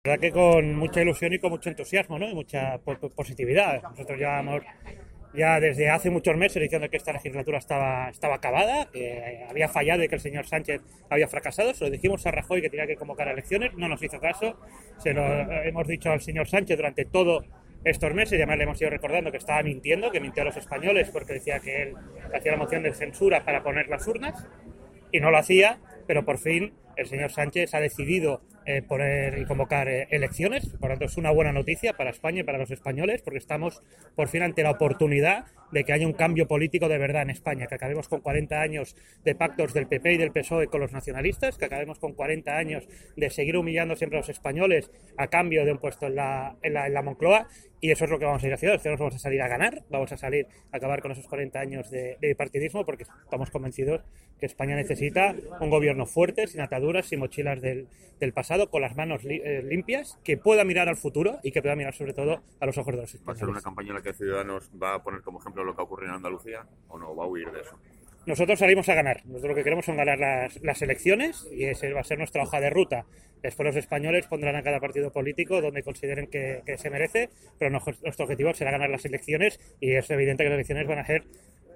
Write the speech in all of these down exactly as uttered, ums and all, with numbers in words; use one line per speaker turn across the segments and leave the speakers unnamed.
La verdad que con mucha ilusión y con mucho entusiasmo, ¿no? Y mucha positividad. Nosotros llevamos ya desde hace muchos meses diciendo que esta legislatura estaba, estaba acabada, que había fallado y que el señor Sánchez había fracasado. Se lo dijimos a Rajoy que tenía que convocar elecciones, no nos hizo caso. Se lo hemos dicho al señor Sánchez durante todos estos meses y además le hemos ido recordando que estaba mintiendo, que mintió a los españoles porque decía que él hacía la moción de censura para poner las urnas y no lo hacía, pero por fin el señor Sánchez ha decidido eh, poner y convocar eh, elecciones. Por lo tanto, es una buena noticia para España y para los españoles, porque estamos por fin ante la oportunidad de que haya un cambio político de verdad en España, que acabemos con cuarenta años de pactos del P P y del P S O E con los nacionalistas, que acabemos con cuarenta años de seguir humillando siempre a los españoles a cambio de un puesto en la, en la, en la Moncloa. Y eso es lo que vamos a ir haciendo. Nosotros vamos a salir a ganar, vamos a salir a acabar con esos cuarenta años de, de bipartidismo, porque estamos convencidos que España necesita un gobierno fuerte, sin ataduras, sin mochilas del, del pasado, con las manos li, eh, limpias, que pueda mirar al futuro y que pueda mirar sobre todo a los ojos de los españoles.
¿Va a ser una campaña en la que Ciudadanos va a poner como ejemplo lo que ha ocurrido en Andalucía o no va a huir de eso?
Nosotros salimos a ganar. Nosotros lo que queremos son ganar las, las elecciones y ese va a ser nuestra hoja de ruta. Después los españoles pondrán a cada partido político donde consideren que, que se merece, pero no, nuestro objetivo será ganar las elecciones y es evidente que las elecciones van a ser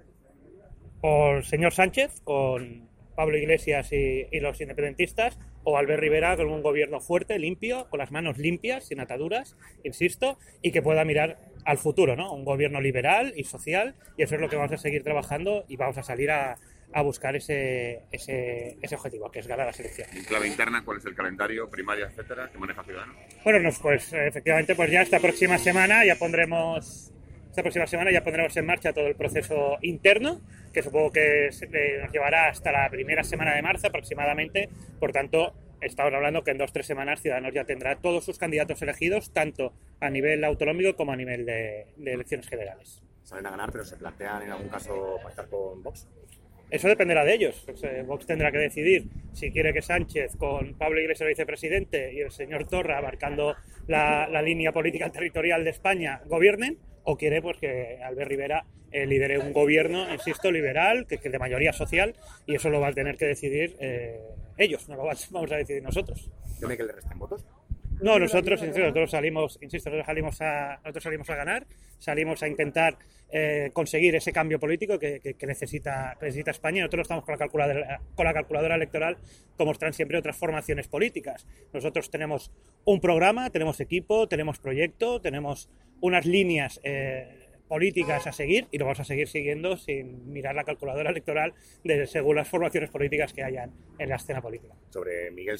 o el señor Sánchez con Pablo Iglesias y, y los independentistas, o Albert Rivera con un gobierno fuerte, limpio, con las manos limpias, sin ataduras, insisto, y que pueda mirar al futuro, ¿no? Un gobierno liberal y social, y eso es lo que vamos a seguir trabajando y vamos a salir a, a buscar ese, ese, ese objetivo, que es ganar las elecciones.
En clave interna, ¿cuál es el calendario, primaria, etcétera, que maneja Ciudadanos?
Bueno, nos, pues efectivamente, pues ya esta próxima semana ya pondremos... Esta próxima semana ya pondremos en marcha todo el proceso interno, que supongo que nos llevará hasta la primera semana de marzo aproximadamente. Por tanto, estamos hablando que en dos o tres semanas Ciudadanos ya tendrá todos sus candidatos elegidos, tanto a nivel autonómico como a nivel de, de elecciones generales.
Salen a ganar, pero se plantean en algún caso pactar con Vox.
Eso dependerá de ellos. Pues, eh, Vox tendrá que decidir si quiere que Sánchez, con Pablo Iglesias vicepresidente y el señor Torra abarcando la, la línea política territorial de España, gobiernen, o quiere pues que Albert Rivera eh, lidere un gobierno, insisto, liberal, que, que de mayoría social, y eso lo van a tener que decidir eh, ellos, no lo vamos a decidir nosotros.
¿Tiene que le resten votos?
No, nosotros, insisto, nosotros salimos, insisto, nosotros salimos a, nosotros salimos a ganar, salimos a intentar eh, conseguir ese cambio político que, que, que, necesita, que necesita España. Y nosotros estamos con la, calculadora, con la calculadora electoral, como están siempre otras formaciones políticas. Nosotros tenemos un programa, tenemos equipo, tenemos proyecto, tenemos unas líneas eh, políticas a seguir y lo vamos a seguir siguiendo sin mirar la calculadora electoral de, según las formaciones políticas que hayan en la escena política.
Sobre Miguel